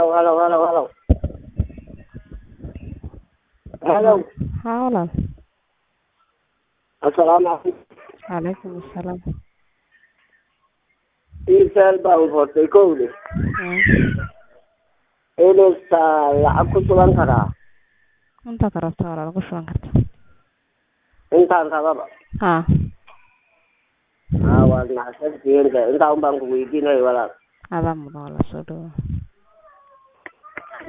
Hello. Hello. Howlan. Assalamu alaikum. Alaykum assalam. Isal baan hortay kowle. Elsa lacag ku sugan karaa. Inta karabta wala lagu shuban karta. Intaan rababa. Ha. Waa nacsan inta un baan ku weydiinay walaal. Aba mudan la soo dhawo.